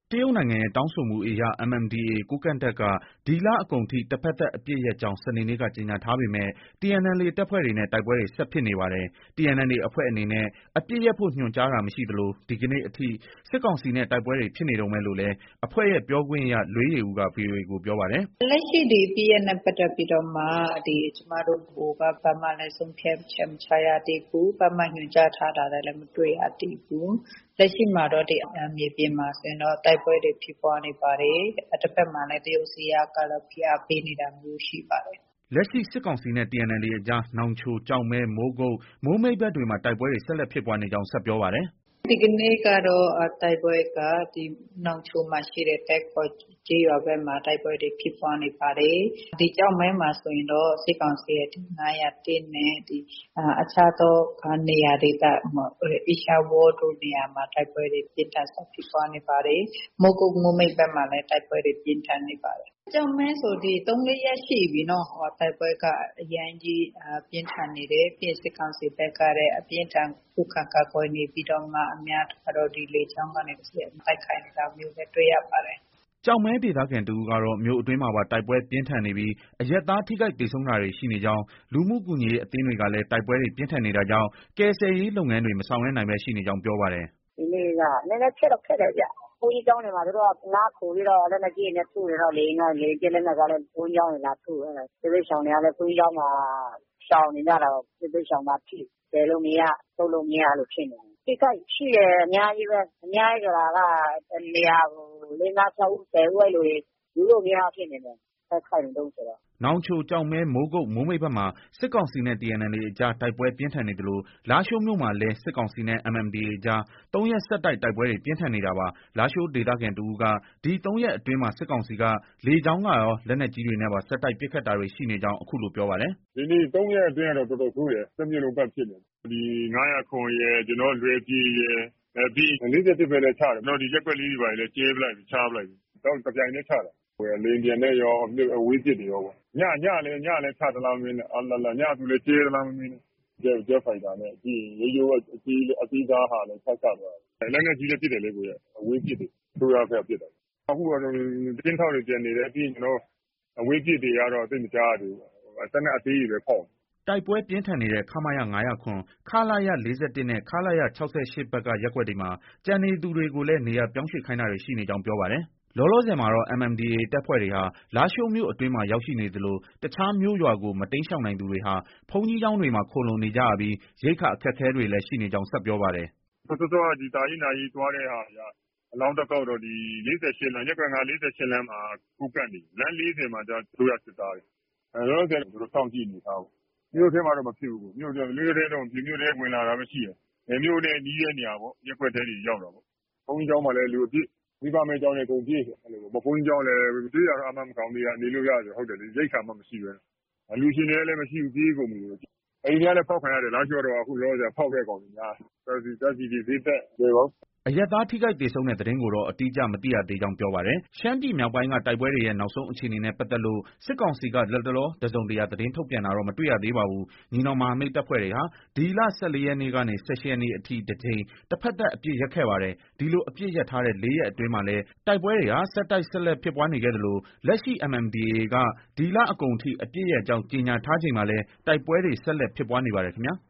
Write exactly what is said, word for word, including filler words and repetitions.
တရုတ်နိုင်ငံရဲ့တောင်းဆိုမှုအရ M N D A ကိုးကန့်တပ်က ဒီလအကုန်ထိတဖက်သတ်အပစ်ရပ်ကြောင်း စနေနေ့ကကြေညာထားပေမဲ့ T N L A တပ်ဖွဲ့တွေနဲ့တိုက်ပွဲတွေဆက်ဖြစ်နေပါတယ်။ T N L A အဖွဲ့အနေနဲ့ အပစ်ရပ်ဖို့ညွှန်ကြားတာမရှိသလို ဒီကနေ့အထိ စစ်ကောင်စီနဲ့တိုက်ပွဲတွေဖြစ်နေတုန်းပဲလို့လည်း အဖွဲ့ရဲ့ပြောခွင့်ရ လွေးယေဦးက ဗွီအိုအေကိုပြောပါတယ်။ “လက်ရှိဒီအပစ်ရပ်နဲ့ပတ်သက်ပြီးတော့မှဒီကျမတို့ဗဟိုကဘာမှလည်းဆုံးဖြတ်ချက်မချရသေးဘူး။ဘာမှညွှန်ကြားထားတာလည်းမတွေ့ရသေးဘူး။လက်ရှိမှာတော့ဒီမြေပြင်မှာဆိုရင်တော့တိုက်ပွဲတွေဖြစ်ပွားနေပါတယ်။တစ်ဖက်မှာလည်းတရုတ်အစိုးရကတော့ဖိအားပေးနေတာမျိုးရှိပါတယ်။ ” လက်ရှိစစ်ကောင်စီနဲ့ T N L A အကြား နောင်ချို၊ကျောက်မဲ၊မိုးကုတ်၊မိုးမိတ်ဘက်တွေမှာတိုက်ပွဲတွေဆက်လက်ဖြစ်ပွားနေကြောင်း ဆက်ပြောပါတယ်။ “ဒီကနေ့ကတော့တိုက်ပွဲကဒီနောင်ချိုမှာရှိတဲ့တဲကော်ကျေးရွာဘက်မှာတိုက်ပွဲတွေဖြစ်ပွားနေပါတယ်။ဒီကျောက်မဲမှာဆိုရင်တော့စစ်ကောင်စီရဲ့ဒီ၅၀၁နဲ့ဒီအခြားသောနေရာဒေသအေးရှားဝါးလ်တို့နေရာမှာတိုက်ပွဲတွေပြင်းထန်စွာဖြစ်ပွားနေပါတယ်။မိုးကုတ်မိုးမိတ်ဘက်မှာလည်းတိုက်ပွဲတွေပြင်းထန်နေပါတယ်။ကျောက်မဲဆိုဒီသုံးလေးရက်ရှိပြီနော်တိုက်ပွဲကအရမ်းကြီးပြင်းထန်နေတယ်ပြီးရင်စစ်ကောင်စီဘက်ကလည်းအပြင်းထန်ခုခံကာကွယ်နေပြီးတော့မှအများကတော့ဒီလေကြောင်းကနေတိုက်ခိုက်နေတာမျိုးလည်းတွေ့ရပါတယ်။ ” ကျောက်မဲဒေသခံတဦးကတော့မြို့အတွင်းမှာပါတိုက်ပွဲပြင်းထန်နေပြီး အရပ်သားထိခိုက်သေဆုံးတာတွေရှိနေကြောင်း၊ လူမှုကူညီရေးအသင်းတွေကလည်းတိုက်ပွဲတွေပြင်းထန်နေတာကြောင့် ကယ်ဆယ်ရေးလုပ်ငန်းတွေမဆောင်ရွက်နိုင်ဘဲရှိနေကြောင်းပြောပါတယ်။ “ဒီနေ့ကနည်းနည်းခက်တော့ခက်တယ်ဗျ။ဘုန်းကြီးကျောင်းတွေမှာသူတို့ကနားခိုပြီးတော့လက်နက်ကြီးတွေနဲ့ထုနေတော့လေယာဉ်ကလေယာဉ်ပစ်လက်နက်ကလည်းဘုန်းကြီးကျောင်းတွေလာထုအဲစစ်ဘေးရှောင်တွေကလည်းဘုန်းကြီးကျောင်းမှာရှောင်နေကြတာပေါ့စစ်ဘေးရှောင်မှာထိကယ်လို့မရထုတ်လို့မရလို့ဖြစ်နေတယ်။ထိခိုက်ရှိတယ်အများကြီးပဲအများကြီးဆိုတာကတနေရာကိုလေးငါးခြောက်ဦးဆယ်ဦးအဲလိုတွေယူလို့မရဖြစ်နေတယ်တိုက်ခိုက်နေတုန်းဆိုတော့။” နောင်ချို၊ကျောက်မဲ၊မိုးကုတ်၊မိုးမိတ်ဘက်မှာစစ်ကောင်စီနဲ့ T N L A အကြားတိုက်ပွဲပြင်းထန်နေသလို လားရှိုးမြို့မှာလည်းစစ်ကောင်စီနဲ့ M M D A အကြား သုံးရက်ဆက်တိုက်တိုက်ပွဲတွေပြင်းထန်နေတာပါ။ လားရှိုးဒေသခံတဦးက ဒီသုံးရက်အတွင်းမှာစစ်ကောင်စီက လေကြောင်းကရော လက်နက်ကြီးတွေနဲ့ပါဆက်တိုက်ပစ်ခတ်တာတွေရှိနေကြောင်းအခုလိုပြောပါတယ်။ “ဒီနေ့သုံးရက်အတွင်းကတော့တော်တော်ဆိုးတယ်တမြို့လုံးပတ်ဖြစ်နေတယ်။ဒီ၅၀၇ရယ်ကျွန်တော်လွယ်ပြေရယ်အဲပြီးလေး၁၁ပဲလည်းချတယ်။ကျွန်တော်ဒီရက်ကွက်လေးတွေပါလေကျဲပလိုက်ပြီချပလိုက်ပြီ။တော့တပြိုင်တည်းချတာ။လေယာဉ်ပျံနဲ့ရောအဝေးပစ်တွေရောပေါ့။ညညလည်းညလည်းချသလားမင်းနဲ့အလလညသူလည်းကျဲသလားမမင်းနဲ့ဂျက်ဂျက်ဖိုက်တာနဲ့ပြီးရင်ရိုးရိုးအကြီးအသေးသားဟာလည်းချချသွားတယ်။လက်နက်ကြီးလည်းပစ်တယ်လေကိုရအဝေးပစ်တယ်။ဆိုရဖက်ပစ်တာ။အခုကတော့တင်းထောက်တွေပြန်နေတယ်ပြီးရင်ကျွန်တော်အဝေးပစ်တွေကတော့သိမကြားရသေးဘူး။စက်နက်အသေးတွေပဲဖောက်တိုက်ပွဲပြင်းထန်နေတဲ့ခမရ ၅၀၇၊ခလရ ၄၁နဲ့ ခလရ ၆၈ဘက်ကရပ်ကွက်တွေမှာကျန်နေသူတွေကိုလည်းနေရာပြောင်းရွှေ့ခိုင်းတာတွေရှိနေကြောင်းပြောပါတယ်။ လောလောဆယ်မှာတော့ M M D A တပ်ဖွဲ့တွေဟာလားရှိုးမြို့အတွင်းမှာရောက်ရှိနေသလို တခြားမြို့ရွာကိုမတိမ်းရှောင်နိုင်သူတွေဟာ ဘုန်းကြီးကျောင်းတွေမှာခိုလှုံနေကြရပြီး ရိက္ခာအခက်အခဲတွေလည်းရှိနေကြောင်းဆက်ပြောပါတယ်။ “စောစောကဒီသာယာနာရေးသွားတဲ့ဟာတွေကအလောင်းတက်ကောက်တော့ဒီ၄၈လမ်းရပ်ကွက်၅ ၄၈လမ်းမှာကိုးကန့်နေလမ်း၄၀မှာကျအစိုးရစစ်သားတွေအဲလောလောဆယ်သူတို့စောင့်ကြည့်အနေထားပေါ့။မြို့ထဲမှာတော့မဖြစ်ဘူးမြို့ထဲမြို့ထဲတော့မြို့ထဲဝင်လာတာပဲရှိတယ်။မြို့နဲ့နီးတဲ့နေရာပေါ့ရပ်ကွက်ထဲတွေရောက်တာပေါ့။ဘုန်းကြီးကျောင်းမှာလည်းလူအပြည့်မိဘမဲ့ကျောင်းတွေအကုန်ပြေးအဲလိုဘုန်းကြီးကျောင်းလည်းတွေးရတော့အမှမကောင်းသေးတာနေလို့ရတယ်ဟုတ်တယ်လေရိက္ခာမှမရှိပဲ။အလူရှင်တွေလည်းမရှိဘူးပြေးကုန်ပြီ။အိမ်တွေကလည်းဖောက်ခံရတယ်လားရှို့တော့အခုလောလောဆယ်ဖောက်တဲ့ကောင်တွေများတယ်။ဓာတ်ဆီဓာတ်ဆီတွေဈေးတက်တယ်ပေါ့။” အရပ်သားထိခိုက်သေဆုံးတဲ့သတင်းကိုတော့အတိအကျမသိရသေးကြောင်းပြောပါတယ်။ ရှမ်းပြည်မြောက်ပိုင်းကတိုက်ပွဲတွေရဲ့နောက်ဆုံးအခြေအနေနဲ့ပတ်သက်လို့ စစ်ကောင်စီကလတ်တလောတစုံတရာသတင်းထုတ်ပြန်တာတော့မတွေ့ရသေးပါဘူး။ ညီနောင်မဟာမိတ်တပ်ဖွဲ့တွေဟာဒီလ၁၄ရက်နေ့ကနေ၁၈ရက်နေ့အထိတကြိမ်တဖက်သတ်အပစ်ရပ်ခဲ့ပါတယ်။ ဒီလိုအပစ်ရပ်ထားတဲ့လေးရက်အတွင်းမှာလည်းတိုက်ပွဲတွေဟာဆက်တိုက်ဆက်လက်ဖြစ်ပွားနေခဲ့သလို လက်ရှိ M M D A က ဒီလအကုန်ထိအပစ်ရပ်ကြောင်းကြေညာထားချိန်မှာလည်းတိုက်ပွဲတွေဆက်လက်ဖြစ်ပွားနေပါတယ်ခင်ဗျာ။